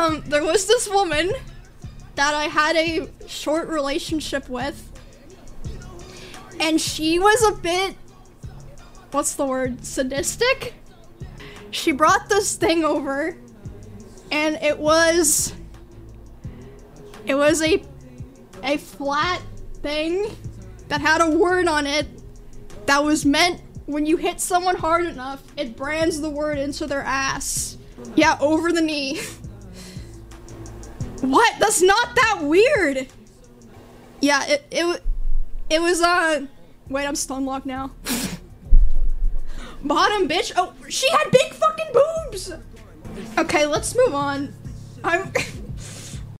There was this woman that I had a short relationship with, and she was a bit, what's the word, sadistic? She brought this thing over, and it was a flat thing that had a word on it that was meant when you hit someone hard enough, it brands the word into their ass. Yeah, over the knee. What? That's not that weird. Yeah, it was, wait, I'm stun locked now. Bottom bitch. Oh, she had big fucking boobs. Okay, let's move on.